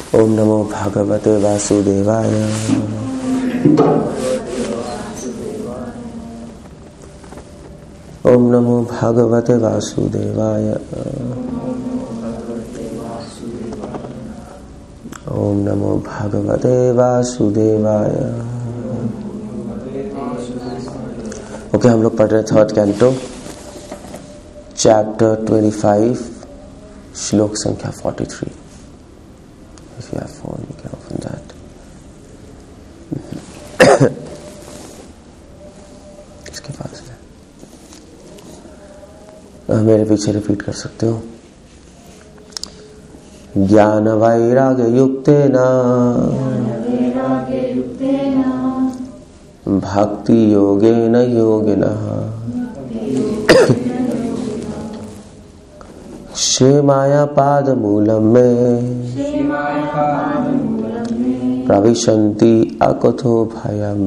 ओम नमो भगवते वासुदेवाय। ओम नमो भगवते वासुदेवाय। ओम नमो भगवते वासुदेवाय। ओके, हम लोग पढ़ रहे थर्ड कैंटो, चैप्टर 25, श्लोक संख्या 43। If you have phone, you can open that. इसके पास है, मेरे पीछे रिपीट कर सकते हो। ज्ञान वैराग्य युक्तेन भक्ति योगेन योगिनः क्षेमाया पाद मूलम में प्रविशन्ति अकुतो भयम्।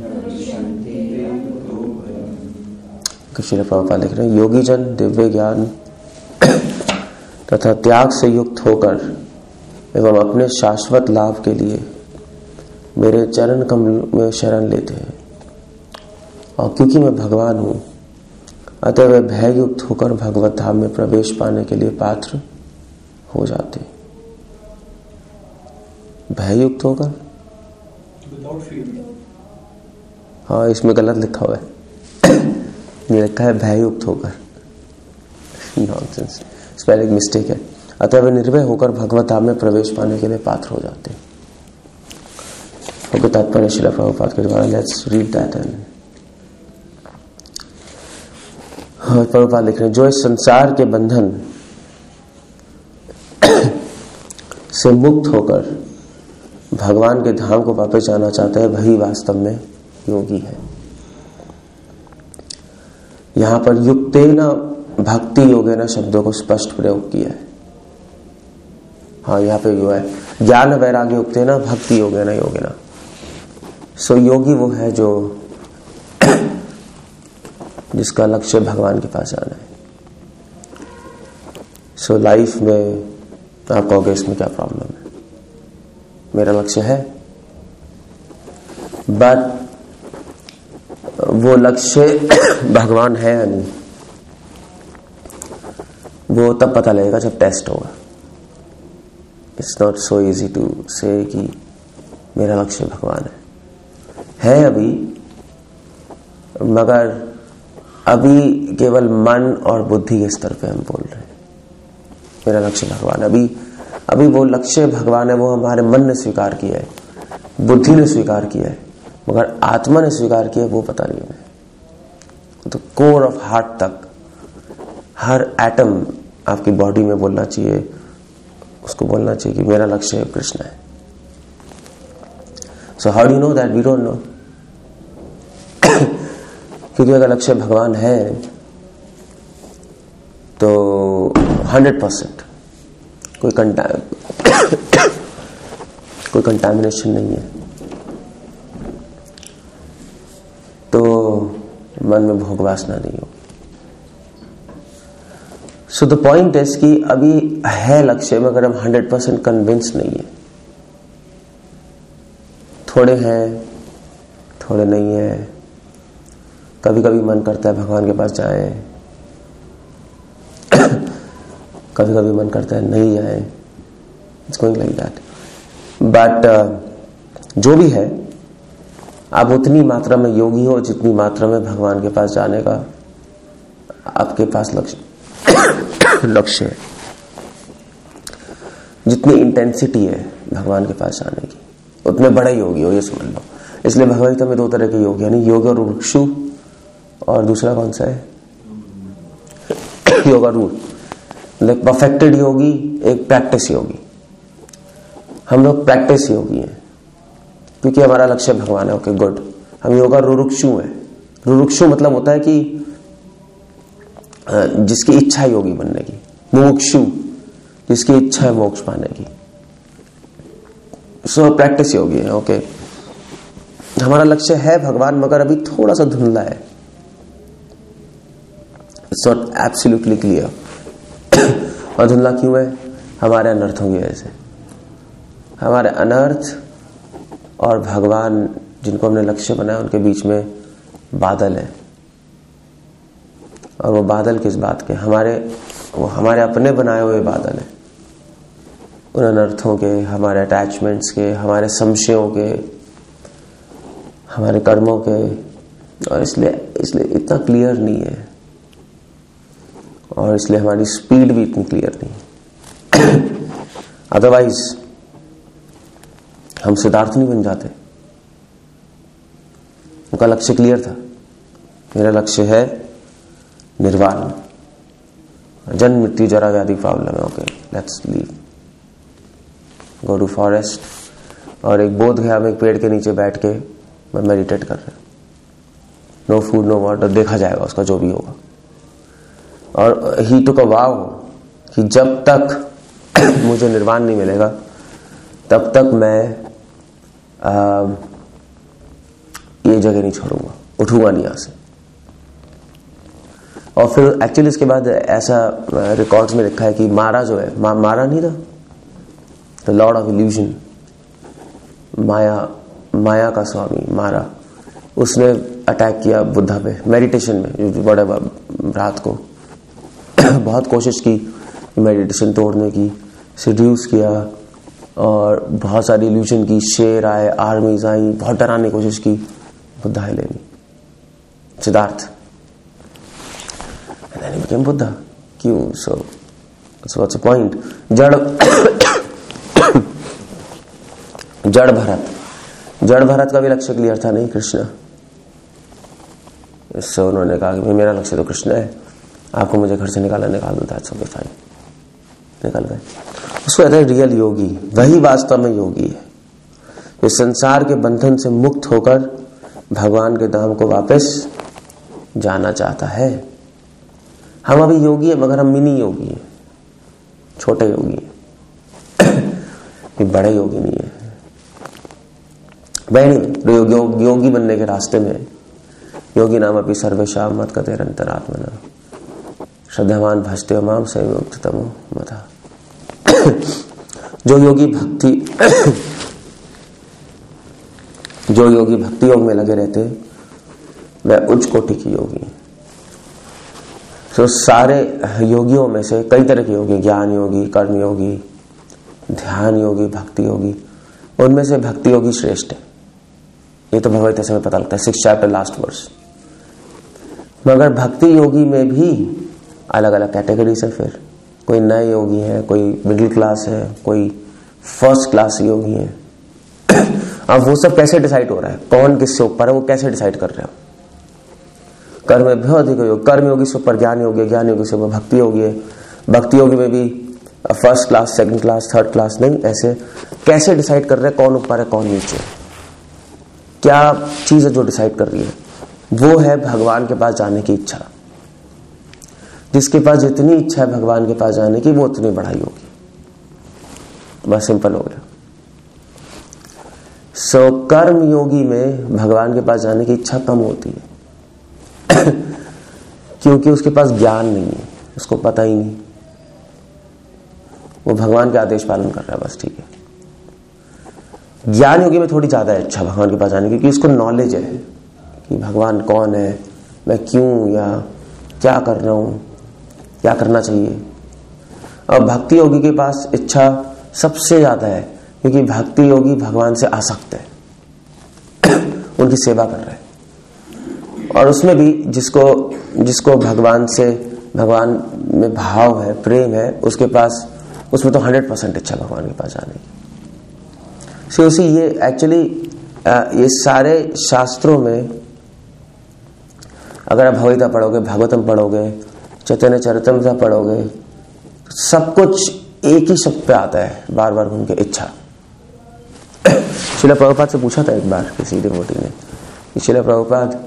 श्रील प्रभुपाद लिख रहे हैं, योगी जन दिव्य ज्ञान तथा त्याग से युक्त होकर एवं अपने शाश्वत लाभ के लिए मेरे चरण कमल में शरण लेते हैं, और क्योंकि मैं भगवान हूं अतः वे भय युक्त होकर भगवत धाम में प्रवेश पाने के लिए पात्र हो जाते। भय युक्त होकर, हाँ इसमें गलत लिखा हुआ है। ये लिखा है भय युक्त होकर, नॉनसेंस, स्पेलिंग मिस्टेक है। अतः वे निर्भय होकर भगवत धाम में प्रवेश पाने के लिए पात्र हो जाते। ओके, तात्पर्य श्रील प्रभुपाद के द्वारा, let's read that. And Prabhupada लिख रहे हैं, जो इस संसार के बंधन से मुक्त होकर भगवान के धाम को वापस जाना चाहता है, वही वास्तव में योगी है। यहां पर युक्तेन भक्ति योगेन शब्दों को स्पष्ट प्रयोग किया है। हाँ, यहाँ पे यो है, ज्ञान वैराग्य युक्तेन भक्ति योगेन योगिना। सो योगी वो है जो जिसका लक्ष्य भगवान के पास जाना है। सो लाइफ में आप कहोगे इसमें क्या प्रॉब्लम है, मेरा लक्ष्य है, बट वो लक्ष्य भगवान है या नहीं, वो तब पता लगेगा जब टेस्ट होगा। It's not so easy to say कि मेरा लक्ष्य भगवान है अभी, मगर अभी केवल मन और बुद्धि के स्तर पे हम बोल रहे हैं मेरा लक्ष्य भगवान। अभी वो लक्ष्य भगवान है, वो हमारे मन ने स्वीकार किया है, बुद्धि ने स्वीकार किया है, मगर आत्मा ने स्वीकार किया वो पता नहीं है। तो कोर ऑफ हार्ट तक, हर एटम आपकी बॉडी में बोलना चाहिए, उसको बोलना चाहिए कि मेरा लक्ष्य कृष्ण है। So how do you know that? We don't know. क्योंकि अगर लक्ष्य भगवान है तो 100% कोई कंटामिनेशन नहीं है, तो मन में भोग वासना नहीं हो। सो द पॉइंट इज कि अभी है लक्ष्य, मगर हम 100% कन्विंस नहीं है। थोड़े हैं, थोड़े नहीं है। कभी कभी मन करता है भगवान के पास जाएं, कभी कभी मन करता है नहीं जाएं। It's going like that. But जो भी है, आप उतनी मात्रा में योगी हो जितनी मात्रा में भगवान के पास जाने का आपके पास लक्ष्य है, जितनी इंटेंसिटी है भगवान के पास जाने की, उतने बड़े योगी हो, ये समझ लो। इसलिए भगवद गीता में 2 तरह के योग, यानी योग और रुक्षु, और दूसरा कौन सा है? Yoga rule. Like perfected yogi, एक प्रैक्टिस योगी। हम लोग प्रैक्टिस योगी हैं क्योंकि हमारा लक्ष्य भगवान है। Okay good. हम योगा रुरुक्षु हैं। रुरुक्षु मतलब होता है कि जिसकी इच्छा है योगी बनने की, मुमुक्षु जिसकी इच्छा है मोक्ष पाने की। सो प्रैक्टिस योगी है। ओके, हमारा लक्ष्य है भगवान, मगर अभी थोड़ा सा धुंधला है। It's not absolutely clear. और धुंधला क्यों है? हमारे अनर्थों की वजह से। हमारे अनर्थ और भगवान जिनको हमने लक्ष्य बनाया उनके बीच में बादल है। और वो बादल किस बात के? वो हमारे अपने बनाए हुए बादल है, उन अनर्थों के, हमारे अटैचमेंट्स के, हमारे संशयों के, हमारे कर्मों के। और इसलिए इतना क्लियर नहीं है, और इसलिए हमारी स्पीड भी इतनी क्लियर नहीं है। अदरवाइज हम सिद्धार्थ नहीं बन जाते। उनका लक्ष्य क्लियर था, मेरा लक्ष्य है निर्वाण, जन्म मृत्यु जरा व्याधि प्रॉब्लम है, okay let's leave, go to forest. और एक बोध गया में एक पेड़ के नीचे बैठ के मैं मेडिटेट कर रहा, नो फूड नो वाटर, देखा जाएगा उसका जो भी होगा। और ही टुक अ वाव कि जब तक मुझे निर्वाण नहीं मिलेगा तब तक मैं ये जगह नहीं छोड़ूंगा, उठूंगा नहीं यहां से। और फिर एक्चुअली इसके बाद ऐसा रिकॉर्ड्स में लिखा है कि मारा जो है, मारा नहीं था, द लॉर्ड ऑफ इल्यूजन, माया का स्वामी मारा, उसने अटैक किया बुद्धा पे मेडिटेशन में, बड़े रात को बहुत कोशिश की मेडिटेशन तोड़ने की, सिड्यूस किया और बहुत सारी इल्यूजन की, शेर आए, आर्मीज आई, बहुत डराने की कोशिश की, बुद्धा हिले नहीं, Siddharth, and then he became Buddha. क्यों? So what's the point? जड़ भरत का भी लक्ष्य क्लियर था, नहीं कृष्ण। इससे उन्होंने कहा कि मेरा लक्ष्य तो कृष्ण है, आपको मुझे घर से निकाल दो, दैट्स ओके फाइन, निकल गए। उसको कहते हैं रियल योगी, वही वास्तव में योगी है, जो संसार के बंधन से मुक्त होकर भगवान के धाम को वापस जाना चाहता है। हम अभी योगी है मगर हम मिनी योगी हैं, छोटे योगी हैं, बड़े योगी नहीं है। वही योगी बनने के रास्ते में योगी नाम अपनी सर्वेशाम मत कते अंतरात्मना श्रद्धावान भजते माम संयुक्ततमो मता। जो योगी भक्ति योग में लगे रहते वह उच्च कोटि की योगी है। तो सारे योगियों में से कई तरह के योगी, ज्ञान योगी, कर्म योगी, ध्यान योगी, भक्ति योगी, उनमें से भक्ति योगी श्रेष्ठ है। ये तो भगवत गीता में पता लगता है, 6th चैप्टर लास्ट वर्स। मगर भक्ति योगी में भी अलग अलग कैटेगरीज है। फिर कोई नए योगी है, कोई मिडिल क्लास है, कोई फर्स्ट क्लास योगी है। अब वो सब कैसे डिसाइड हो रहा है, कौन किससे ऊपर है, वो कैसे डिसाइड कर रहे हो? कर्म में बहुत अधिक योग, कर्म योगी से ऊपर ज्ञान योगी है, ज्ञान योगी से ऊपर भक्ति योगी है, भक्ति योगी में भी first class, second class, third class नहीं, ऐसे कैसे डिसाइड कर रहे हैं कौन ऊपर है कौन नीचे? क्या चीज है जो डिसाइड कर रही है? वो है भगवान के पास जाने की इच्छा। जिसके पास जितनी इच्छा है भगवान के पास जाने की, वो उतनी बढ़ाई होगी। बस सिंपल हो गया। सो कर्म योगी में भगवान के पास जाने की इच्छा कम होती है क्योंकि उसके पास ज्ञान नहीं है, उसको पता ही नहीं, वो भगवान के आदेश पालन कर रहा है बस, ठीक है। ज्ञान योगी में थोड़ी ज्यादा इच्छा भगवान के पास जाने की, क्योंकि उसको नॉलेज है कि भगवान कौन है, मैं क्यों या क्या कर रहा हूं, क्या करना चाहिए। और भक्ति योगी के पास इच्छा सबसे ज्यादा है, क्योंकि भक्ति योगी भगवान से आसक्त है उनकी सेवा कर रहे हैं। और उसमें भी जिसको भगवान में भाव है, प्रेम है, उसके पास, उसमें तो 100% इच्छा भगवान के पास जाने की। सो उसी ये एक्चुअली ये सारे शास्त्रों में अगर आप भगवद्गीता पढ़ोगे, भागवतम पढ़ोगे, चैतन्य चरितमृता पढ़ोगे, सब कुछ एक ही शब्द पे आता है बार बार घूम के, इच्छा। श्रील प्रभुपाद से पूछा था एक बार किसी डिवोटी ने कि श्रील प्रभुपाद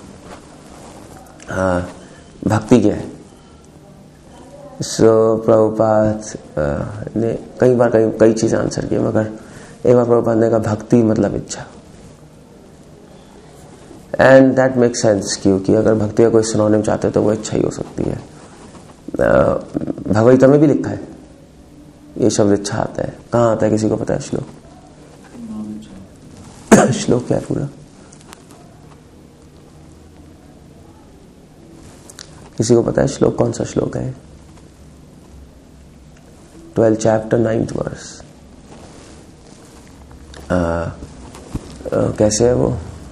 भक्ति क्या है? सो प्रभुपाद ने कई बार कई चीजें आंसर की, मगर एक बार प्रभुपाद ने कहा भक्ति मतलब इच्छा। एंड दैट मेक सेंस, क्योंकि अगर भक्ति का कोई सिनोनिम चाहते तो वो इच्छा ही हो सकती है। भगवद गीता में भी लिखा है ये शब्द इच्छा आता है। कहाँ आता है किसी को पता है श्लोक? श्लोक क्या है पूरा? किसी को पता है श्लोक कौन सा श्लोक है? 12 चैप्टर 9th वर्स। कैसे है वो?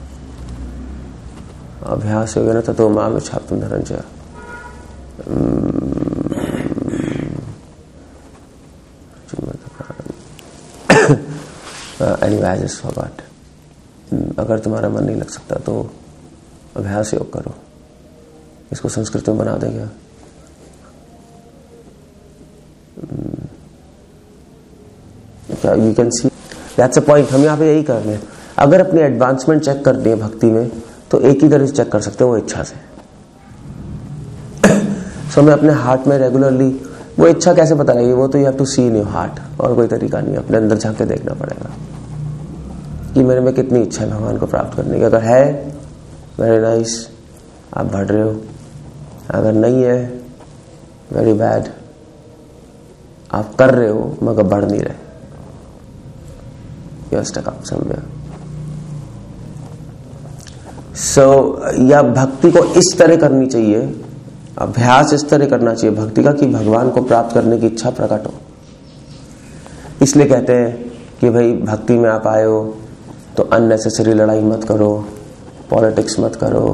अभ्यास हो गया ना तो मां में छाप Dhananjay. anyway, I just forgot. अगर तुम्हारा मन नहीं लग सकता तो अभ्यास योग करो। इसको संस्कृत में बना देगा। You can see that's a point। हम यहाँ पे यही कर रहे हैं। अगर अपनी एडवांसमेंट चेक करनी है भक्ति में तो एक ही तरह से चेक कर सकते हो, वो इच्छा से। सो मैं अपने हार्ट में रेगुलरली वो इच्छा कैसे पता लगेगी? वो तो you have to see in your heart, और कोई तरीका नहीं। अपने अंदर झांक के देखना पड़ेगा कि मेरे में कितनी इच्छा है भगवान को प्राप्त करने की। अगर है, वेरी नाइस, आप बढ़ रहे हो। अगर नहीं है, वेरी बैड, आप कर रहे हो मगर बढ़ नहीं रहे। You are stuck up somewhere. So या भक्ति को इस तरह करनी चाहिए, अभ्यास इस तरह करना चाहिए भक्ति का कि भगवान को प्राप्त करने की इच्छा प्रकट हो। इसलिए कहते हैं कि भाई भक्ति में आप आए हो तो अननेसेसरी लड़ाई मत करो, पॉलिटिक्स मत करो,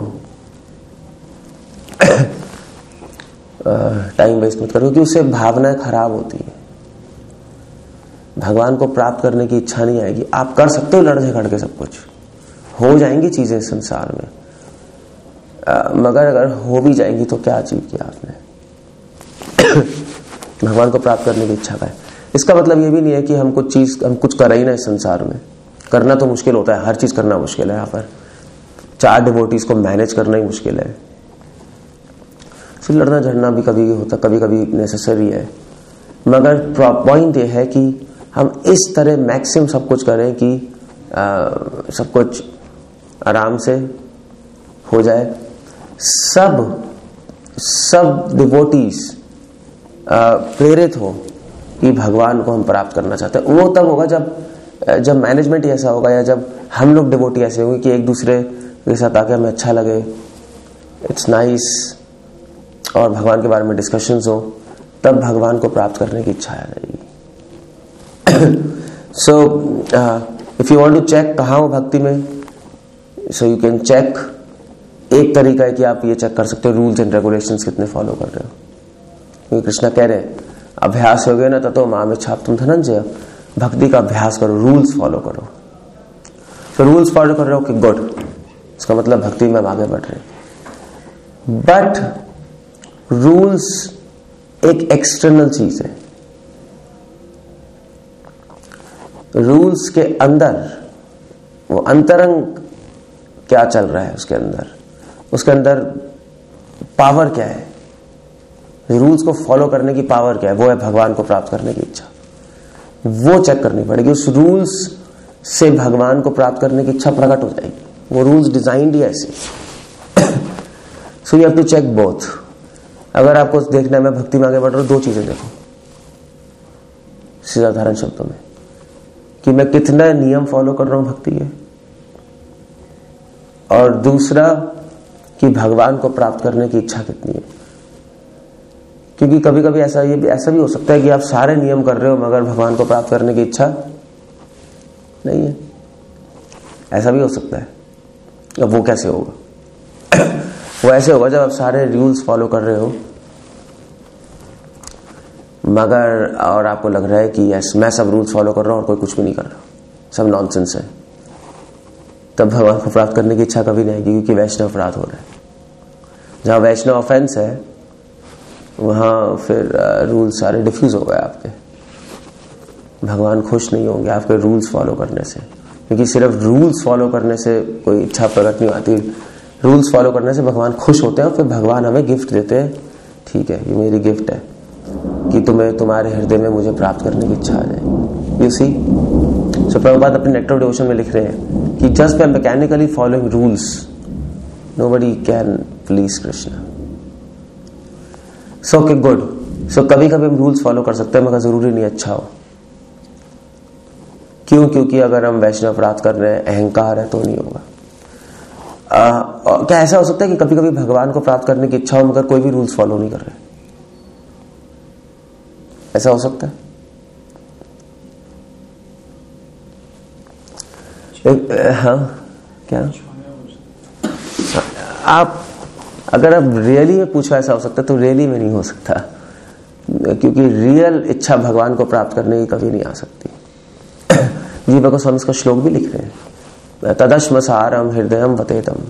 टाइम वेस्ट मत करो, क्योंकि उससे भावनाएं खराब होती है। भगवान को प्राप्त करने की इच्छा नहीं आएगी। आप कर सकते हो लड़ झगड़ के, सब कुछ हो जाएंगी चीजें संसार में, मगर अगर हो भी जाएंगी तो क्या अचीव किया आपने? भगवान को प्राप्त करने की इच्छा का है। इसका मतलब ये भी नहीं है कि हम कुछ कर ही ना इस संसार में। करना तो मुश्किल होता है, हर चीज करना मुश्किल है। यहाँ पर 4 डिवोटीज को मैनेज करना ही मुश्किल है। लड़ना झड़ना भी कभी होता, कभी कभी नेसेसरी है, मगर पॉइंट ये है कि हम इस तरह मैक्सिमम सब कुछ करें कि सब कुछ आराम से हो जाए। सब डिवोटीज प्रेरित हो कि भगवान को हम प्राप्त करना चाहते हैं। वो तब होगा जब मैनेजमेंट ऐसा होगा, या जब हम लोग डिवोटी ऐसे होंगे कि एक दूसरे के साथ आके हमें अच्छा लगे, इट्स नाइस, और भगवान के बारे में डिस्कशंस हो, तब भगवान को प्राप्त करने की इच्छा आ जाएगी। So if you want to check कहाँ हो भक्ति में, सो यू कैन चेक। एक तरीका है कि आप ये चेक कर सकते हो रूल्स एंड रेगुलेशंस कितने फॉलो कर रहे हो। क्योंकि कृष्णा कह रहे हैं अभ्यास हो गया ना तो माँ में छाप तुम धनंजय। भक्ति का अभ्यास करो, रूल्स फॉलो करो। तो रूल्स फॉलो कर रहे हो कि गुड, इसका मतलब भक्ति में आगे बढ़ रहे। बट रूल्स एक एक्सटर्नल चीज है। रूल्स के अंदर वो अंतरंग क्या चल रहा है, उसके अंदर पावर क्या है, रूल्स को फॉलो करने की पावर क्या है, वो है भगवान को प्राप्त करने की इच्छा। वो चेक करनी पड़ेगी। उस रूल्स से भगवान को प्राप्त करने की इच्छा प्रकट हो जाएगी। वो रूल्स डिजाइंड ही ऐसे। So you have to check both. अगर आपको देखना है मैं भक्ति में आगे बढ़ रहा हूं, 2 चीजें देखो साधारण शब्दों में, कि मैं कितना नियम फॉलो कर रहा हूं भक्ति के, और दूसरा कि भगवान को प्राप्त करने की इच्छा कितनी है। क्योंकि कभी कभी ऐसा भी हो सकता है कि आप सारे नियम कर रहे हो मगर भगवान को प्राप्त करने की इच्छा नहीं है। ऐसा भी हो सकता है। अब वो कैसे होगा? वो ऐसे होगा जब आप सारे रूल्स फॉलो कर रहे हो मगर और आपको लग रहा है कि यस मैं सब रूल्स फॉलो कर रहा हूं और कोई कुछ भी नहीं कर रहा, सब नॉनसेंस है। तब भगवान को प्राप्त करने की इच्छा कभी नहीं आएगी, क्योंकि वैष्णव अपराध हो रहा है। जहां वैष्णव ऑफेंस है वहां फिर रूल्स सारे डिफ्यूज हो गए आपके। भगवान खुश नहीं होंगे आपके रूल्स फॉलो करने से, क्योंकि सिर्फ रूल्स फॉलो करने से कोई इच्छा प्रकट नहीं आती। रूल्स फॉलो करने से भगवान खुश होते हैं और फिर भगवान हमें गिफ्ट देते हैं। ठीक है, ये मेरी गिफ्ट है कि तुम्हें तुम्हारे हृदय में मुझे प्राप्त करने की इच्छा आ जाए। यू सी, सो प्रभुपाद अपने नेक्टर डिवोशन में लिख रहे हैं कि just by mechanically following rules nobody can please Krishna. So okay good. So कभी कभी हम रूल्स फॉलो कर सकते हैं मगर जरूरी नहीं अच्छा हो, क्यों? क्योंकि अगर हम वैष्णव अपराध कर रहे हैं, अहंकार है, तो नहीं होगा। क्या ऐसा हो सकता है कि कभी कभी भगवान को प्राप्त करने की इच्छा हो मगर कोई भी रूल्स फॉलो नहीं कर रहे? ऐसा हो सकता है? हाँ, क्या आप अगर आप रियली में पूछो ऐसा हो सकता है, तो रियली में नहीं हो सकता, क्योंकि रियल इच्छा भगवान को प्राप्त करने की कभी नहीं आ सकती। जी भगवत स्वामी इसका श्लोक भी लिख रहे हैं, तदश्म सारम हृदयम वतेतम।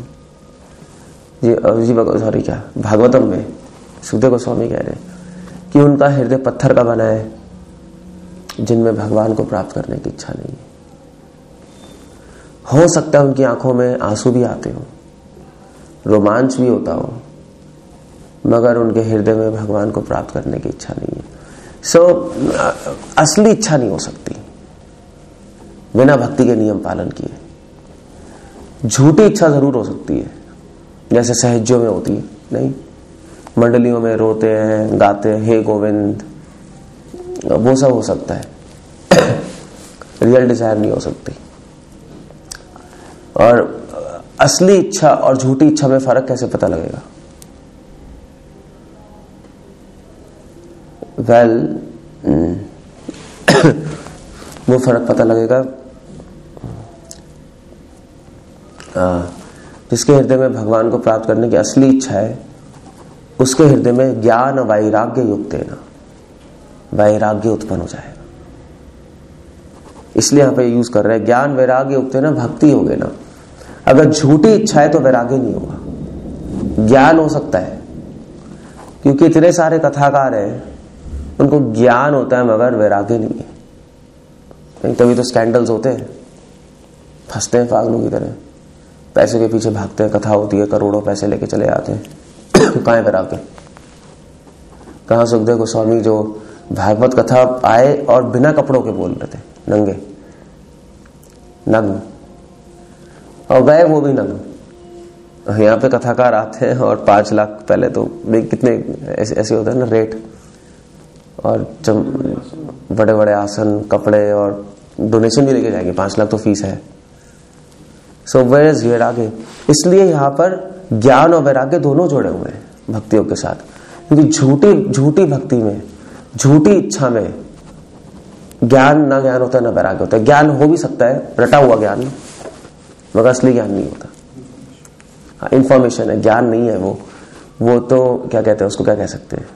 जी भगवत सॉरी क्या भागवतम में सुखदेव गोस्वामी कह रहे हैं कि उनका हृदय पत्थर का बना है, जिनमें भगवान को प्राप्त करने की इच्छा नहीं है। हो सकता है उनकी आंखों में आंसू भी आते हो, रोमांच भी होता हो, मगर उनके हृदय में भगवान को प्राप्त करने की इच्छा नहीं है। असली इच्छा नहीं हो सकती बिना भक्ति के नियम पालन किए। झूठी इच्छा जरूर हो सकती है, जैसे सहज्यों में होती है, नहीं, मंडलियों में रोते हैं, गाते हैं, हे गोविंद, वो सब हो सकता है। रियल डिजायर नहीं हो सकती। और असली इच्छा और झूठी इच्छा में फर्क कैसे पता लगेगा? वो फर्क पता लगेगा जिसके हृदय में भगवान को प्राप्त करने की असली इच्छा है, उसके हृदय में ज्ञान वैराग्य युक्त है ना, वैराग्य उत्पन्न हो जाएगा। इसलिए यहां पे यूज कर रहे हैं ज्ञान वैराग्य युक्त है ना, भक्ति हो गई ना। अगर झूठी इच्छा है तो वैराग्य नहीं होगा, ज्ञान हो सकता है, क्योंकि इतने सारे कथाकार हैं, उनको ज्ञान होता है मगर वैराग्य नहीं है। तभी तो स्कैंडल्स होते हैं, फंसते हैं पागलों की तरह, पैसे के पीछे भागते हैं, कथा होती है, करोड़ों पैसे लेके चले आते हैं। कहाँ है वैराग्य? कहाँ सुखदेव गोस्वामी जो भागवत कथा आए और बिना कपड़ों के बोल रहे थे, नंगे, नग्न, और गए वो भी नग्न। यहाँ पे कथाकार आते हैं और 5 लाख पहले तो कितने ऐसे होता है ना रेट, और बड़े बड़े आसन, कपड़े, और डोनेशन भी लेके जाएंगे, 5 लाख तो फीस है। सो वेयर इज वैराग्य? इसलिए यहाँ पर ज्ञान और वैराग्य दोनों जुड़े हुए हैं भक्तियों के साथ, क्योंकि झूठी भक्ति में, झूठी इच्छा में ज्ञान ना ज्ञान होता है ना वैराग्य होता है। ज्ञान हो भी सकता है, रटा हुआ ज्ञान, मगर असली ज्ञान नहीं होता। हाँ, इंफॉर्मेशन है, ज्ञान नहीं है वो तो क्या कहते हैं उसको, क्या कह सकते हैं,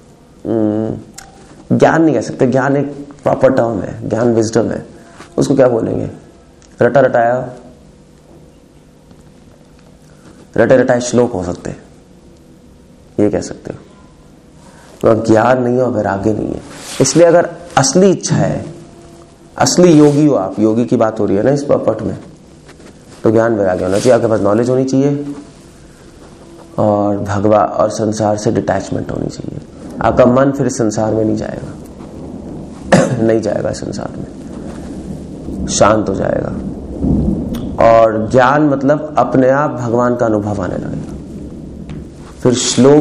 ज्ञान नहीं कह सकते, ज्ञान एक प्रॉपर टर्म है, ज्ञान विजडम है, उसको क्या बोलेंगे? रटा रटाए श्लोक हो सकते हैं, ये कह सकते हो। तो ज्ञान नहीं है और वैराग्य नहीं है। इसलिए अगर असली इच्छा है, असली योगी हो आप, योगी की बात हो रही है ना इस पट में, तो ज्ञान वैराग्य होना चाहिए, आपके पास नॉलेज होनी चाहिए, और भगवान और संसार से डिटैचमेंट होनी चाहिए। आपका मन फिर संसार में नहीं जाएगा, नहीं जाएगा संसार में, शांत हो जाएगा। और ज्ञान मतलब अपने आप भगवान का अनुभव आने लगेगा। फिर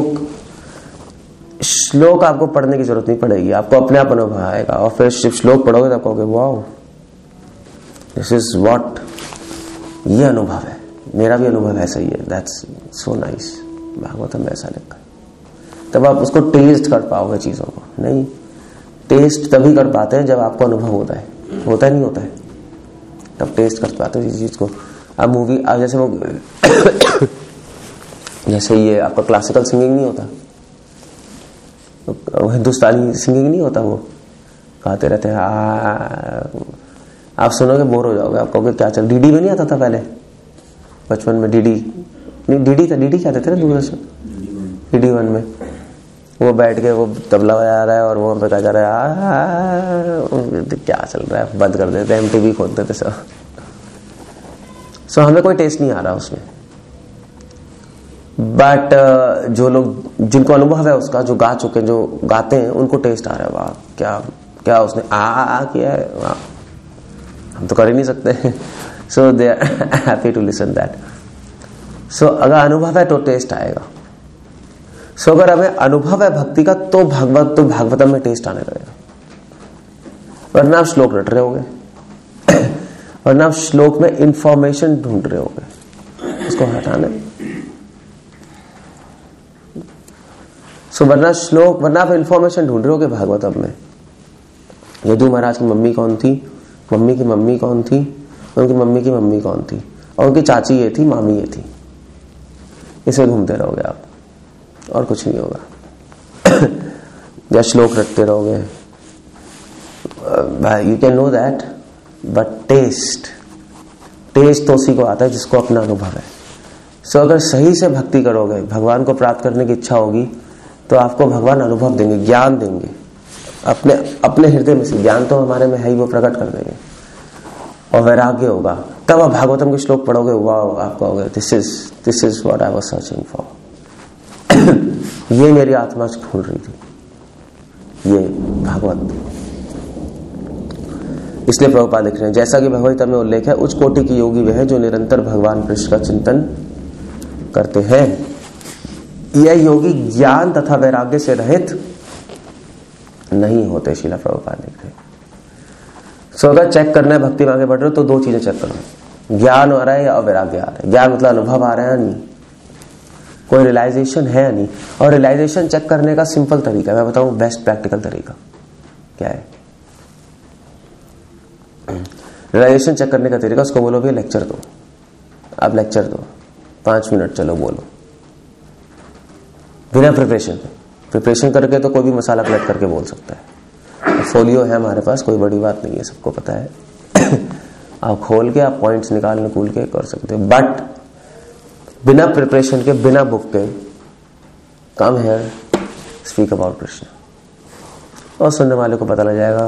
श्लोक आपको पढ़ने की जरूरत नहीं पड़ेगी, आपको अपने आप अनुभव आएगा। और फिर श्लोक पढ़ोगे तो आप कहोगे वाओ, दिस इज व्हाट, ये अनुभव है, मेरा भी अनुभव ऐसा ही है, दैट्स सो नाइस, भागवत में ऐसा लिखा है। तब आप उसको टेस्ट कर पाओगे चीजों को। नहीं, टेस्ट तभी कर पाते हैं जब आपको अनुभव होता है, होता है नहीं होता है, तब टेस्ट कर पाते हो इस चीज को। अब मूवी जैसे वो जैसे ये आपका क्लासिकल सिंगिंग नहीं होता, तो हिंदुस्तानी सिंगिंग नहीं होता, वो गाते रहते हैं, आप सुनोगे बोर हो जाओगे, आप कहोगे क्या चल। डीडी में नहीं आता था पहले, बचपन में डीडी नहीं, डीडी था, डीडी क्या थे ना, दूरदर्शन डीडी 1 में वो बैठ के वो तबला बजा रहा है और वो पे जा रहा है, क्या चल रहा है, बंद कर देते, एमटीवी खोल देते सब। सो हमें कोई टेस्ट नहीं आ रहा उसमें, बट जो लोग जिनको अनुभव है उसका, जो गा चुके, जो गाते हैं, उनको टेस्ट आ रहा है, वाह क्या क्या उसने किया है, वाह, हम तो कर ही नहीं सकते। So they are happy to listen that. सो अगर अनुभव है तो टेस्ट आएगा। सो अगर हमें अनुभव है भक्ति का तो भागवतम में टेस्ट आने लगेगा, वरना आप श्लोक रट रहे होगे। वरना आप श्लोक में इंफॉर्मेशन ढूंढ रहे होगे, उसको हटाना। वरना आप इंफॉर्मेशन ढूंढ रहे होगे भागवतम में। यदु महाराज की मम्मी कौन थी, मम्मी की मम्मी कौन थी, उनकी मम्मी की मम्मी कौन थी, और उनकी चाची ये थी, मामी ये थी। इसे घूमते रहोगे आप, और कुछ नहीं होगा। या श्लोक रटते रहोगे। You can know that, but test तो उसी को आता है जिसको अपना अनुभव है। सो अगर सही से भक्ति करोगे, भगवान को प्राप्त करने की इच्छा होगी, तो आपको भगवान अनुभव देंगे, ज्ञान देंगे, अपने हृदय में से। ज्ञान तो हमारे में है ही, वो प्रकट कर देंगे। और वैराग्य होगा, तब आप भागवतम के श्लोक पढ़ोगे, वाह, आप कहोगे this is what I was searching for. ये मेरी आत्मा ढूंढ रही थी, ये भागवत। इसलिए प्रभुपाद लिख रहे हैं, जैसा कि भगवत गीता में उल्लेख है, उच्च कोटि की योगी वे है जो निरंतर भगवान कृष्ण का चिंतन करते हैं। यह योगी ज्ञान तथा वैराग्य से रहित नहीं होते, शिला प्रभुपाद लिख रहे हैं। सो अगर चेक करना है भक्ति में आगे बढ़ रहे हो, तो दो चीजें चेक करो, ज्ञान आ रहा है या वैराग्य आ रहा है। ज्ञान मतलब अनुभव आ रहा है या नहीं, कोई रियलाइजेशन है या नहीं। और रियलाइजेशन चेक करने का सिंपल तरीका मैं बताऊं, बेस्ट प्रैक्टिकल तरीका क्या है। रियलाइजेशन चेक करने का तरीका, उसको बोलो भैया लेक्चर दो, आप लेक्चर दो, 5 मिनट चलो बोलो, बिना प्रिपरेशन करके तो कोई भी मसाला कलेक्ट करके बोल सकता है। फोलियो है हमारे पास, कोई बड़ी बात नहीं है, सबको पता है। आप खोल के आप पॉइंट्स निकाल के कर सकते हो, बट बिना प्रिपरेशन के, बिना बुक के, come here, speak about Krishna, और सुनने वाले को पता लग जाएगा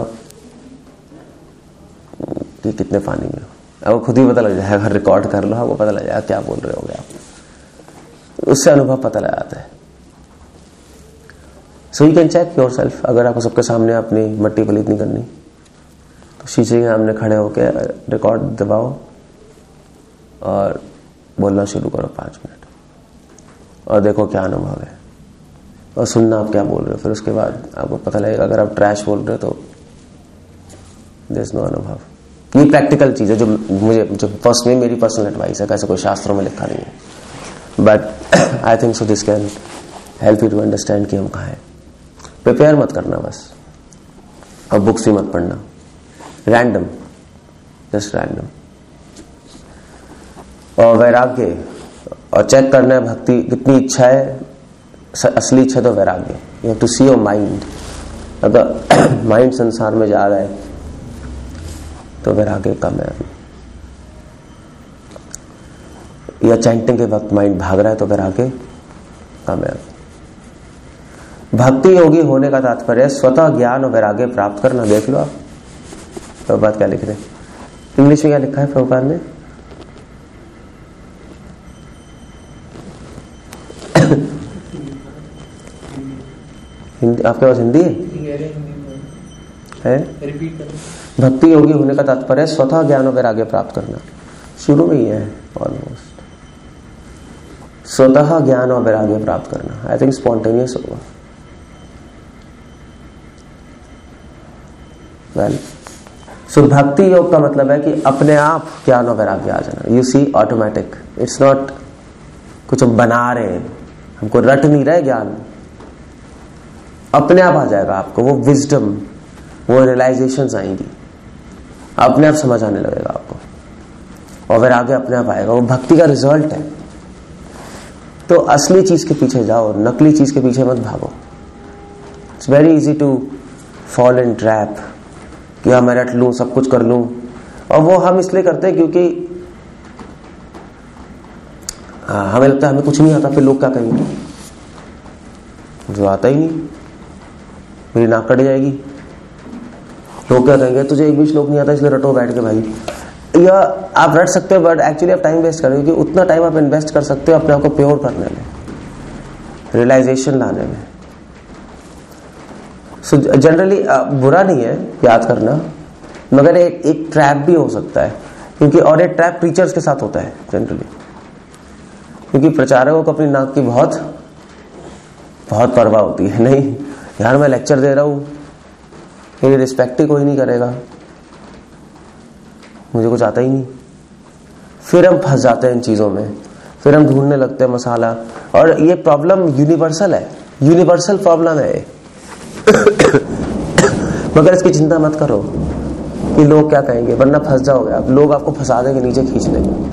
कि कितने पानी में हो। आपको खुद ही पता लग जाएगा, रिकॉर्ड कर लो, आपको पता लग जाएगा क्या बोल रहे होगे आप, उससे अनुभव पता लग जाता है। So you can check yourself. अगर आपको सबके सामने अपनी मट्टी पलीत नहीं करनी, तो शीशे के सामने खड़े होकर रिकॉर्ड दबाओ और बोलना शुरू करो 5 मिनट, और देखो क्या अनुभव है, और सुनना आप क्या बोल रहे हो। फिर उसके बाद आपको पता लगेगा, अगर आप ट्रैश बोल रहे हो तो देयर इज नो अनुभव। ये प्रैक्टिकल चीज है जो पर्सनली मेरी पर्सनल एडवाइस है, कैसे कोई शास्त्रों में लिखा नहीं है, but I think so this can help you to understand कि हम कहाँ हैं। प्रिपेयर मत करना बस, और बुक्स भी मत पढ़ना, रैंडम, जस्ट रैंडम। और वैराग्य, और चेक करना है भक्ति कितनी इच्छा है, असली इच्छा तो वैराग्य। You have to see your mind. अगर माइंड संसार में जा रहा है तो वैराग्य कम है। या चैंटिंग के वक्त माइंड भाग रहा है तो वैराग्य कम है। भक्ति योगी होने का तात्पर्य स्वतः ज्ञान और वैराग्य प्राप्त करना। देख लो आप प्रभुपाद क्या लिख रहे हैं, इंग्लिश में क्या लिखा है प्रभुपाद ने। आपके पास हिंदी है? रिपीट करो। भक्ति योगी होने का तात्पर्य स्वतः ज्ञान और वैराग्य प्राप्त करना। शुरू में ही है ऑलमोस्ट, स्वतः ज्ञान और वैराग्य प्राप्त करना। आई थिंक स्पॉन्टेनियस होगा। सो भक्ति योग का मतलब है कि अपने आप ज्ञान और वैराग्य आ जाना। You see, automatic. It's not कुछ हम बना रहे हैं, हमको रट नहीं रहे ज्ञान, अपने आप आ जाएगा आपको। वो विजडम, वो रियलाइजेशंस आएंगी, अपने आप समझ आने लगेगा आपको, और वैराग्य अपने आप आएगा। वो भक्ति का रिजल्ट है। तो असली चीज के पीछे जाओ, नकली चीज के पीछे मत भागो। It's very easy to fall in trap कि मैं रट लूं, सब कुछ कर लूं। और वो हम इसलिए करते हैं क्योंकि हमें लगता है हमें कुछ नहीं आता, फिर लोग क्या कहेंगे, जो आता ही नहीं, मेरी नाक कट जाएगी, लोग क्या कहेंगे, तुझे एक भी श्लोक नहीं आता इसलिए रटो बैठ के भाई। या आप रट सकते हो, बट एक्चुअली आप टाइम वेस्ट कर रहे हो, क्योंकि उतना टाइम आप इन्वेस्ट कर सकते हो अपने आप को प्योर करने में, रियलाइजेशन लाने में। सो जनरली बुरा नहीं है याद करना, मगर एक ट्रैप भी हो सकता है, क्योंकि और एक ट्रैप टीचर्स के साथ होता है जनरली, क्योंकि प्रचारकों को अपनी नाक की बहुत परवाह होती है। नहीं यार, मैं लेक्चर दे रहा हूं, मेरी रिस्पेक्ट ही कोई नहीं करेगा, मुझे कुछ आता ही नहीं। फिर हम फंस जाते हैं इन चीजों में, फिर हम ढूंढने लगते हैं मसाला। और ये प्रॉब्लम यूनिवर्सल है, यूनिवर्सल प्रॉब्लम है मगर इसकी चिंता मत करो कि लोग क्या कहेंगे, वरना फंस जाओगे आप। लोग आपको फंसा देंगे, नीचे खींच लेंगे।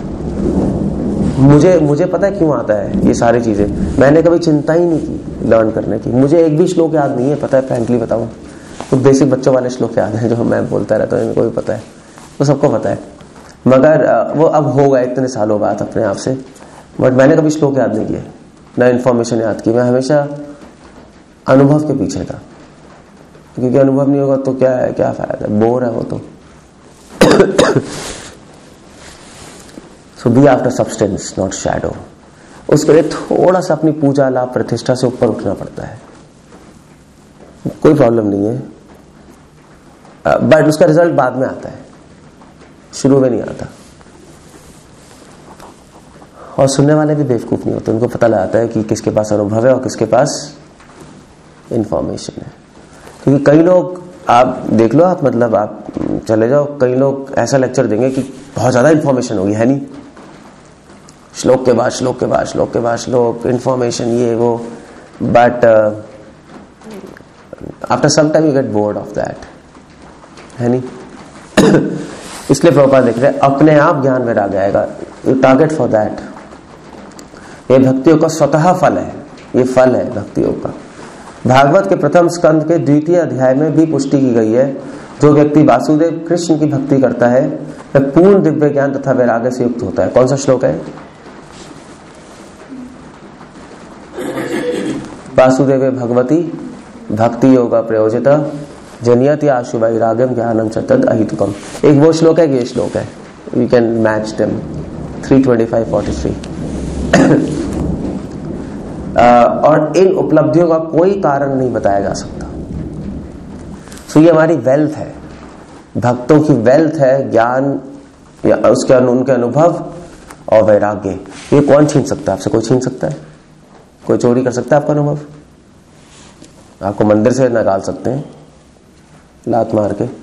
मुझे पता है क्यों आता है ये सारी चीजें। मैंने कभी चिंता ही नहीं की लर्न करने की। मुझे एक भी श्लोक याद नहीं है, पता है, फ्रैंकली बताऊं तो बेसिक बच्चों वाले श्लोक याद हैं जो मैं बोलता रहता हूँ, इनको भी पता है, वो सबको पता है। मगर वो अब हो गया इतने सालों बाद अपने आप से। बट मैंने कभी श्लोक याद नहीं किए, ना इन्फॉर्मेशन याद की। मैं हमेशा अनुभव के पीछे था, क्योंकि अनुभव नहीं होगा तो क्या है, क्या फायदा, बोर है वो तो। So be after substance not shadow. उसके लिए थोड़ा सा अपनी पूजा लाभ प्रतिष्ठा से ऊपर उठना पड़ता है, कोई प्रॉब्लम नहीं है, बट उसका रिजल्ट बाद में आता है, शुरू में नहीं आता। और सुनने वाले भी बेवकूफ नहीं होते, उनको पता लगाता है कि किसके पास अनुभव है और किसके पास इंफॉर्मेशन है। क्योंकि कई लोग, आप देख लो, आप मतलब आप चले जाओ, कई लोग ऐसा लेक्चर देंगे कि बहुत ज्यादा इंफॉर्मेशन होगी, है नहीं, श्लोक के बाद श्लोक के बाद श्लोक के बाद श्लोक, इंफॉर्मेशन ये वो, but after some time you get bored of that, है नहीं। इसलिए प्रभुपाद लिख रहे हैं अपने आप ज्ञान वैराग्य आएगा, यू टारगेट फॉर दैट। ये भक्तियों का स्वतः फल है, ये फल है भक्तियों का। भागवत के प्रथम स्कंद के 2वें अध्याय में भी पुष्टि की गई है, जो व्यक्ति वासुदेव कृष्ण की भक्ति करता है वह पूर्ण दिव्य ज्ञान तथा वैराग्य से युक्त होता है। कौन सा श्लोक है? वासुदेव भगवती भक्ति योगा प्रयोजित जनियति आशु वैराग्यम ज्ञानम च तद अहितुकम। एक वो श्लोक है कि ये श्लोक है, यू कैन मैच देम, 325-43। और इन उपलब्धियों का कोई कारण नहीं बताया जा सकता। सो ये हमारी वेल्थ है, भक्तों की वेल्थ है, ज्ञान या उसके उनके अनुभव और वैराग्य। ये कौन छीन सकता है आपसे? कोई छीन सकता है? कोई चोरी कर सकता है आपका अनुभव? आपको मंदिर से निकाल सकते हैं लात मार के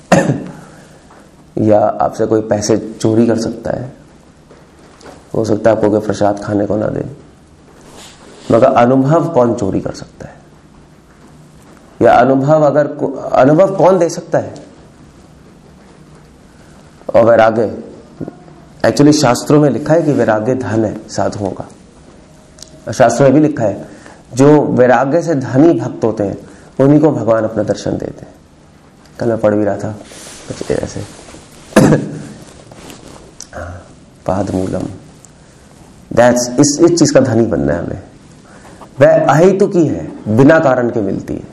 या आपसे कोई पैसे चोरी कर सकता है, हो सकता है आपको कोई प्रसाद खाने को ना दे, मगर अनुभव कौन चोरी कर सकता है? या अनुभव कौन दे सकता है? और वैराग्य, एक्चुअली शास्त्रों में लिखा है कि वैराग्य धन है साधुओं का। शास्त्रों में भी लिखा है जो वैराग्य से धनी भक्त होते हैं उन्हीं को भगवान अपना दर्शन देते हैं। कल मैं पढ़ भी रहा था कुछ ऐसे पाद मूलम, दैट्स इस चीज का धनी बनना है हमें। वह अहेतुकी है, बिना कारण के मिलती है।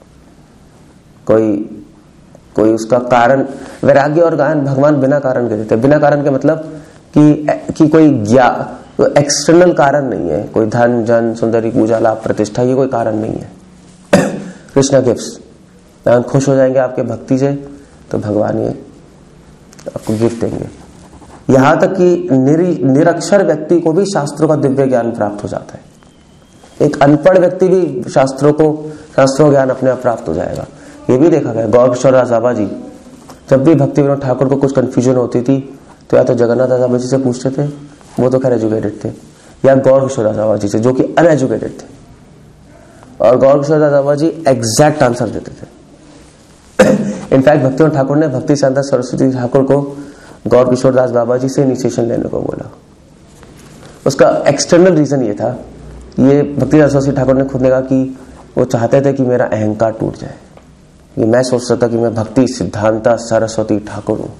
कोई उसका कारण, वैराग्य और ज्ञान भगवान बिना कारण के देते हैं। बिना कारण के मतलब कि कोई एक्सटर्नल कारण नहीं है, कोई धन जन सुंदरी पूजा लाभ प्रतिष्ठा, ये कोई कारण नहीं है। कृष्णा गिफ्ट्स, भगवान खुश हो जाएंगे आपके भक्ति से तो भगवान ये आपको गिफ्ट देंगे। यहां तक कि निरक्षर व्यक्ति को भी शास्त्रों का दिव्य ज्ञान प्राप्त हो जाता है। एक अनपढ़ व्यक्ति भी शास्त्रों ज्ञान अपने आप प्राप्त हो जाएगा। ये भी देखा गया। गौर किशोर दास बाबा जी जब भी भक्ति विनोद ठाकुर को कुछ कंफ्यूजन होती थी तो या तो जगन्नाथ दास बाबा जी से पूछते थे, वो तो खैर एजुकेटेड थे, या गौर किशोर दास बाबा जी से जो कि अनएजुकेटेड थे, और गौर किशोर दास बाबा जी एग्जैक्ट आंसर देते थे। इनफैक्ट भक्ति विनोद ठाकुर ने भक्ति शांता सरस्वती ठाकुर को गौर किशोर दास बाबा जी से इनिशिएशन लेने को बोला। उसका एक्सटर्नल रीजन ये था, ये भक्ति सरस्वती ठाकुर ने खुद ने कहा कि वो चाहते थे कि मेरा अहंकार टूट जाए, कि मैं सोचता था कि मैं भक्ति सिद्धांता सरस्वती ठाकुर हूं।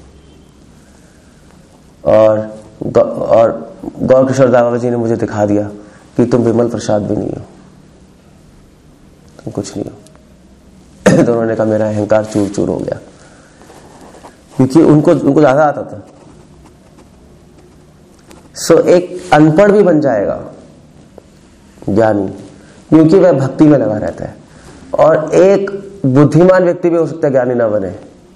और गौर किशोर दास बाबा जी ने मुझे दिखा दिया कि तुम विमल प्रसाद भी नहीं हो, तुम कुछ नहीं हो। तो उन्होंने कहा मेरा अहंकार चूर चूर हो गया, क्योंकि उनको ज्यादा आता था। सो एक अनपढ़ भी बन जाएगा ज्ञानी, क्योंकि वह भक्ति में लगा रहता है। और एक बुद्धिमान व्यक्ति भी हो सकता है ज्ञानी ना बने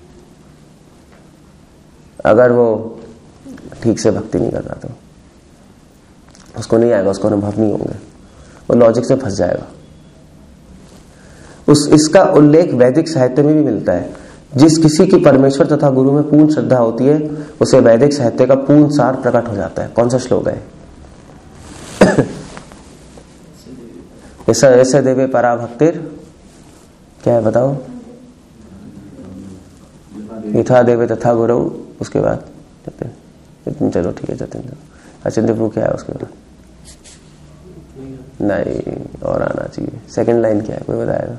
अगर वो ठीक से भक्ति नहीं कर रहा, तो उसको नहीं आएगा, उसको अनुभव नहीं होंगे, वो लॉजिक से फंस जाएगा। इसका उल्लेख वैदिक साहित्य में भी मिलता है जिस किसी की परमेश्वर तथा गुरु में पूर्ण श्रद्धा होती है उसे वैदिक साहित्य का पूर्ण सार प्रकट हो जाता है। कौन सा श्लोक है? ऐसे देवे पराभक्तिर, क्या है बताओ? यथा देवे तथा गुरु। उसके बाद चलो ठीक है जतिन, अचिंत्य प्रभु क्या है उसके बाद? नहीं, और आना चाहिए। सेकंड लाइन क्या है, कोई बताएगा?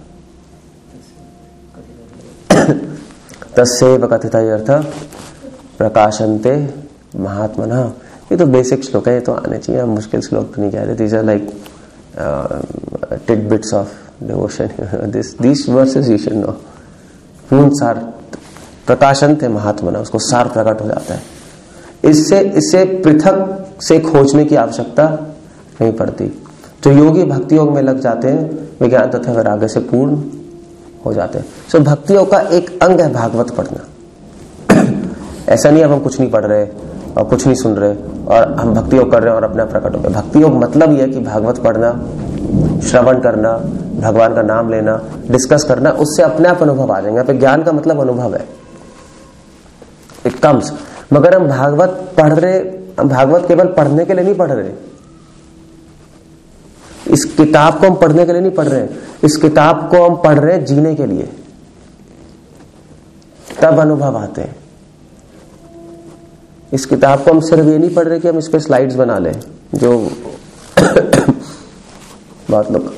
तस्यैव कथित अर्थ प्रकाशन्ते महात्मनः। ये तो बेसिक श्लोक है, ये तो आने चाहिए। हम मुश्किल श्लोक तो नहीं कह रहे। These are like tidbits of devotion. These verses you should know. पूर्ण सार प्रकाशन थे महात्मा, उसको सार प्रकट हो जाता है। इससे पृथक से खोजने की आवश्यकता नहीं पड़ती। जो योगी भक्ति योग में लग जाते हैं वे ज्ञान तथा वैराग्य से पूर्ण हो जाते हैं। सो भक्ति योग का एक अंग है भागवत पढ़ना। ऐसा नहीं अब हम कुछ नहीं पढ़ रहे और कुछ नहीं सुन रहे और हम भक्ति योग कर रहे हैं और अपने प्रकट हो गए। भक्ति योग मतलब यह है कि भागवत पढ़ना, श्रवण करना, भगवान का नाम लेना, डिस्कस करना, उससे अपने आप अनुभव आ जाएंगे। यहाँ पे ज्ञान का मतलब अनुभव है, इट कम्स। मगर हम भागवत पढ़ रहे, हम भागवत केवल पढ़ने के लिए नहीं पढ़ रहे। इस किताब को हम पढ़ने के लिए नहीं पढ़ रहे, इस किताब को हम पढ़ रहे जीने के लिए, तब अनुभव आते हैं। इस किताब को हम सिर्फ ये नहीं पढ़ रहे कि हम इस पे स्लाइड्स बना लें, जो बहुत लोग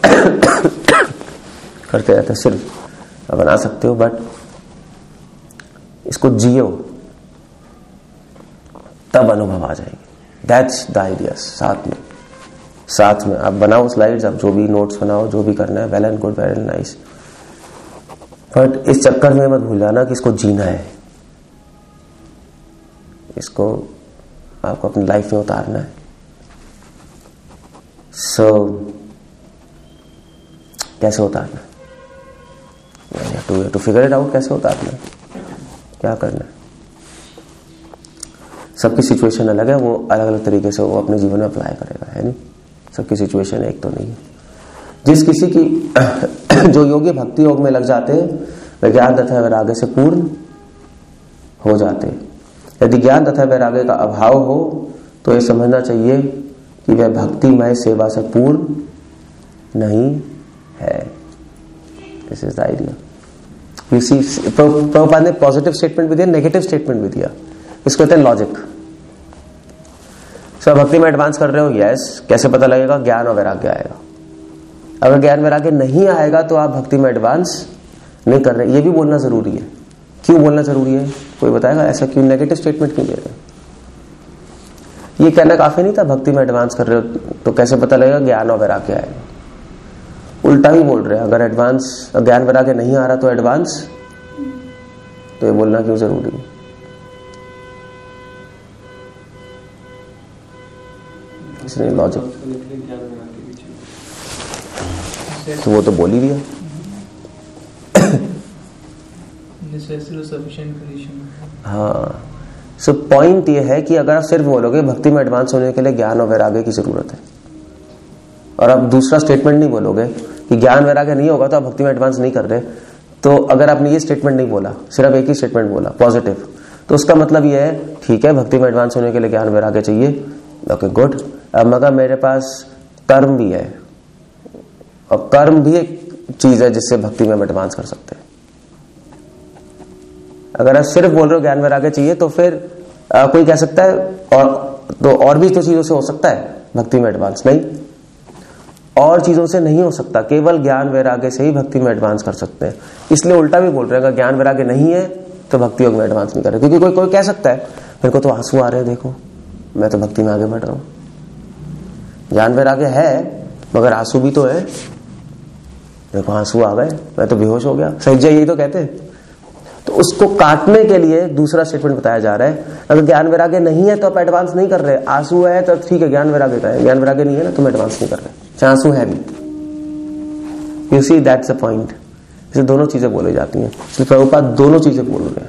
करते रहते हैं। सिर्फ बना सकते हो, बट इसको जियो, तब अनुभव आ जाएंगे। That's the idea. साथ में आप बनाओ स्लाइड्स, आप जो भी नोट्स बनाओ, जो भी करना है, well and good, well and nice, but इस चक्कर में मत भूल जाना कि इसको जीना है, इसको आपको अपनी लाइफ में उतारना है। कैसे उतारना है? To figure it out. कैसे उतारना है, क्या करना है? सबकी सिचुएशन अलग है, वो अलग अलग तरीके से वो अपने जीवन में अप्लाई करेगा, है नहीं? सबकी सिचुएशन एक तो नहीं है। जिस किसी की जो योगी भक्ति योग में लग जाते हैं वे ज्ञान तथा वैराग्य से पूर्ण हो जाते हैं। यदि ज्ञान तथा वैराग्य का अभाव हो तो यह समझना चाहिए कि वह भक्तिमय सेवा से पूर्ण नहीं है। This is the idea. You see, Prabhupada ने पॉजिटिव स्टेटमेंट भी दिया, नेगेटिव स्टेटमेंट भी दिया। इसको कहते हैं लॉजिक। सब भक्ति में एडवांस कर रहे हो, यस। कैसे पता लगेगा? ज्ञान और वैराग्य आएगा। अगर ज्ञान वैराग्य नहीं आएगा तो आप भक्ति में एडवांस नहीं कर रहे। ये भी बोलना जरूरी है। क्यों बोलना जरूरी है? कोई बताएगा ऐसा क्यों? नेगेटिव स्टेटमेंट क्यों दे रहे? ये कहना काफी नहीं था भक्ति में एडवांस कर रहे हो तो कैसे पता लगेगा ज्ञान और वैराग्य आएगा? उल्टा ही बोल रहे हैं। अगर एडवांस ज्ञान वैराग्य नहीं आ रहा तो एडवांस, तो ये बोलना क्यों जरूरी है? इसलिए लॉजिक तो वो तो बोल ही दिया। हाँ, सो पॉइंट ये है कि अगर आप सिर्फ बोलोगे भक्ति में एडवांस होने के लिए ज्ञान और वैराग्य की जरूरत है, और आप दूसरा स्टेटमेंट नहीं बोलोगे कि ज्ञान वैराग्य नहीं होगा तो आप भक्ति में एडवांस नहीं कर रहे, तो अगर आपने ये स्टेटमेंट नहीं बोला, सिर्फ एक ही स्टेटमेंट बोला पॉजिटिव, तो उसका मतलब ये है ठीक है भक्ति में एडवांस होने के लिए ज्ञान वैराग्य चाहिए, ओके गुड। अब मगर मेरे पास कर्म भी है, और कर्म भी एक चीज है जिससे भक्ति में हम एडवांस कर सकते हैं। अगर आप सिर्फ बोल रहे हो ज्ञान वैराग्य चाहिए तो फिर कोई कह सकता है और भी तो चीजों से हो सकता है भक्ति में एडवांस। नहीं, और चीजों से नहीं हो सकता, केवल ज्ञान वैराग्य से ही भक्ति में एडवांस कर सकते हैं। इसलिए उल्टा भी बोल रहे हैं, अगर ज्ञान वैराग्य नहीं है तो भक्ति योग में एडवांस नहीं कर रहे। क्योंकि कोई कह सकता है मेरे को तो आंसू आ रहे हैं, देखो मैं तो भक्ति में आगे बढ़ रहा हूं। ज्ञान वैराग्य है मगर आंसू भी तो है, देखो आंसू आ गए, मैं तो बेहोश हो गया। सही यही तो कहते हैं। तो उसको काटने के लिए दूसरा स्टेटमेंट बताया जा रहा है, अगर ज्ञान वैराग्य नहीं है तो आप एडवांस नहीं कर रहे, आंसू है तो ठीक है ज्ञान वैराग्य का है, ज्ञान वैराग्य नहीं है ना तुम एडवांस नहीं कर रहे, चाहे आंसू है भी। You see that's a point. इसे दोनों चीजें बोली जाती हैं, इसलिए प्रभुपाद दोनों चीजें बोल रहे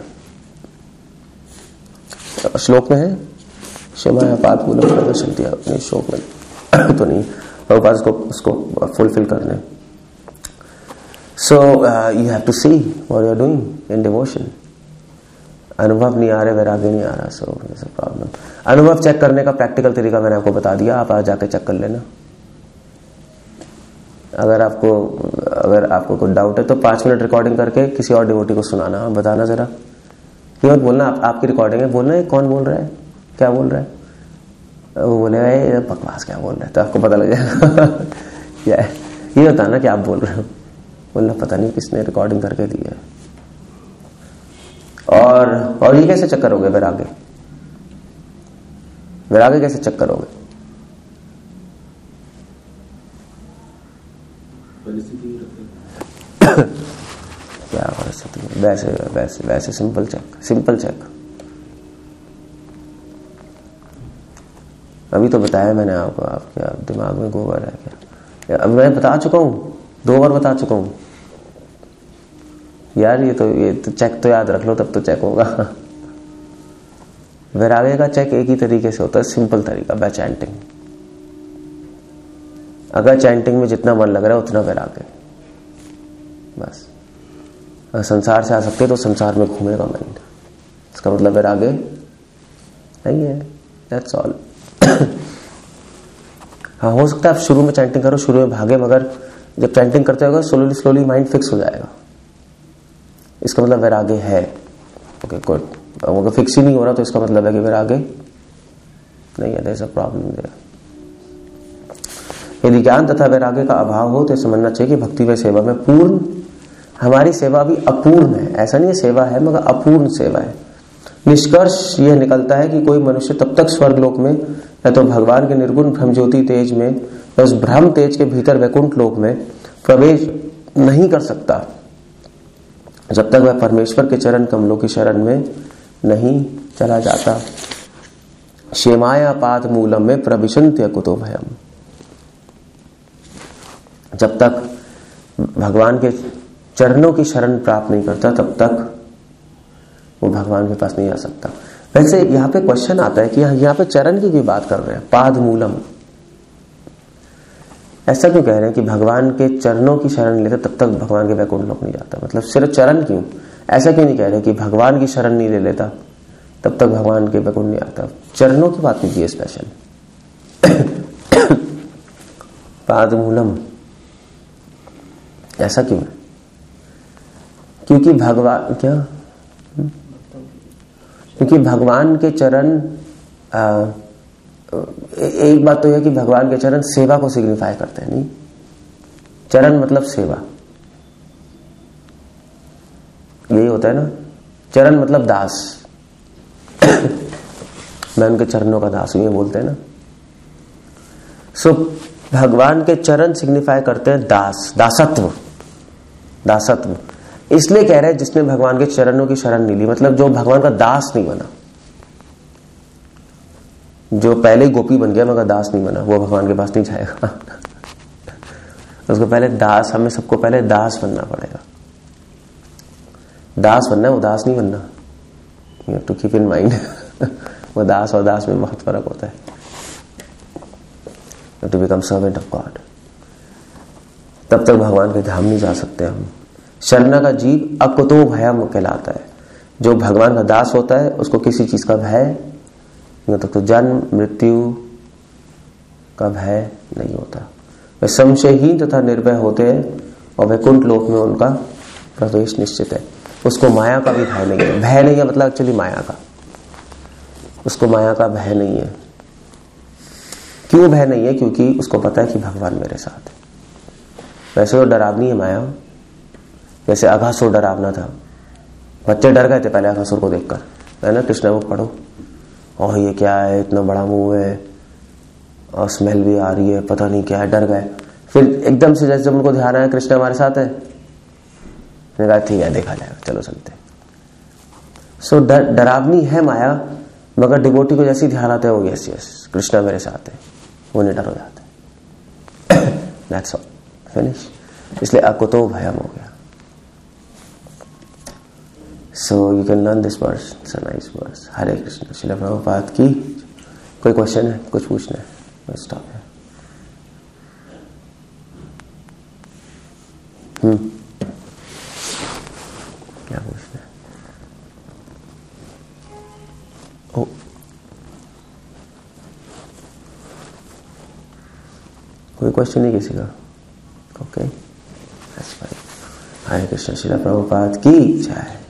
हैं। श्लोक में है क्षमा पाप मूलक प्रदर्शन दिया अपने श्लोक में तो नहीं, प्रभुपाद उसको फुलफिल करने। So you have to see what you are doing in devotion. अनुभव नहीं आ रहे, वैराग्य नहीं आ रहा, so there's a problem. अनुभव चेक करने का प्रैक्टिकल तरीका मैंने आपको बता दिया, आप आज जाके चेक कर लेना. अगर आपको कोई डाउट है तो 5 मिनट रिकॉर्डिंग करके किसी और डिवोटी को सुनाना, बताना जरा. ये मत बोलना आपकी रिकॉर्डिंग है, बोलना है कौन बोल रहा है, क्या बोल रहा है. वो बोले बकवास क्या बोल रहा है, तो आपको पता लग जाएगा. ये बताना कि आप बोल रहे हो, बोलना पता नहीं किसने रिकॉर्डिंग करके दी है. और ये कैसे चेक करोगे वैराग्य कैसे चेक करोगे? क्या परिस्थिति? वैसे सिंपल चेक. अभी तो बताया मैंने आपको, आपके दिमाग में गोबर है क्या? अब मैं बता चुका हूं, 2 बार बता चुका हूं यार. ये तो चेक तो याद रख लो, तब तो चेक होगा. वैराग्य का चेक एक ही तरीके से होता है, सिंपल तरीका, बाय चैंटिंग. अगर चैंटिंग में जितना मन लग रहा है उतना वैराग्य, बस. अगर संसार से आ सकते तो संसार में घूमेगा माइंड, इसका मतलब वैराग्य नहीं है. That's all. हाँ, हो सकता है आप शुरू में चैंटिंग करो, शुरू में भागे, मगर जब चैंटिंग करते होगा स्लोली माइंड फिक्स हो जाएगा, इसका मतलब वैराग्य है. Okay good. अगर फिक्स ही नहीं हो रहा तो इसका मतलब है कि वैराग्य नहीं है. There is a problem there. यदि ज्ञान तथा वैराग्य का अभाव हो तो समझना चाहिए कि भक्ति व सेवा में पूर्ण, हमारी सेवा भी अपूर्ण है. ऐसा नहीं है सेवा है मगर अपूर्ण सेवा है. निष्कर्ष यह निकलता है कि कोई मनुष्य तब तक स्वर्ग लोक में या तो भगवान के निर्गुण ब्रह्म ज्योति तेज में या उस ब्रह्म तेज के भीतर वैकुंठ लोक में प्रवेश नहीं कर सकता जब तक वह परमेश्वर के चरण कमलों की शरण में नहीं चला जाता. क्षेमाया पाद मूलम में प्रविशन्त्य कुतो भयम. जब तक भगवान के चरणों की शरण प्राप्त नहीं करता तब तक वो भगवान के पास नहीं आ सकता. वैसे यहाँ पे क्वेश्चन आता है कि यहाँ पे चरण की बात कर रहे हैं, पाद मूलम. ऐसा क्यों कह रहे हैं कि भगवान के चरणों की शरण लेते तब तक भगवान के वैकुंठ लोक नहीं जाता? मतलब सिर्फ चरण क्यों? ऐसा क्यों नहीं कह रहे कि भगवान की शरण नहीं ले लेता तब तक भगवान के वैकुंठ नहीं आता? चरणों की बात कीजिए स्पेशल. पाद मूलम ऐसा क्यों है? क्योंकि भगवान के चरण, एक बात तो यह कि भगवान के चरण सेवा को सिग्निफाई करते हैं. नहीं, चरण मतलब सेवा, यही होता है ना. चरण मतलब दास. मैं उनके चरणों का दास हूं, ये बोलते हैं ना. सो भगवान के चरण सिग्निफाई करते हैं दासत्व. इसलिए कह रहे हैं जिसने भगवान के चरणों की शरण नहीं ली, मतलब जो भगवान का दास नहीं बना, जो पहले ही गोपी बन गया मगर दास नहीं बना, वो भगवान के पास नहीं जाएगा. उसको पहले दास, हमें सबको पहले दास बनना पड़ेगा. दास बनना है, वो दास नहीं बनना. You have to keep in mind. वो दास और दास में बहुत फर्क होता है. To become servant of God, तब तक भगवान के धाम नहीं जा सकते हम. शरण का जीव अकुतो भयम कहलाता है. जो भगवान का दास होता है उसको किसी चीज का भय नहीं होता. तो जन्म मृत्यु का भय नहीं होता. वे संशयहीन तथा निर्भय होते हैं और वैकुंठ लोक में उनका प्रवेश निश्चित है. उसको माया का भी भय नहीं है. भय नहीं है मतलब एक्चुअली माया का, उसको माया का भय नहीं है. क्यों भय नहीं है? क्योंकि उसको पता है कि भगवान मेरे साथ है. वैसे तो डरावनी है माया. जैसे अघासुर डरावना था, बच्चे डर गए थे पहले अघासुर को देखकर, है ना. कृष्ण को पढ़ो, और ये क्या है, इतना बड़ा मुंह है और स्मेल भी आ रही है, पता नहीं क्या है, डर गए. फिर एकदम से जैसे उनको ध्यान आया कृष्ण हमारे साथ है, कहा ठीक है देखा जाएगा, चलो चलते. सो डरावनी है माया, मगर डिवोटी को जैसे ध्यान आता है वो यस कृष्णा मेरे साथ है, वो निडर हो जाता है. That's all, finish. इसलिए अकुतो भयम हो गया. So you can learn this verse. It's a nice verse. Hare Krishna. Srila Prabhupada की. कोई क्वेश्चन है, कुछ पूछना है? Let's stop here. क्या पूछना है? ओ, कोई क्वेश्चन नहीं किसी का? ओके, हरे कृष्ण। श्रील प्रभुपाद की जय।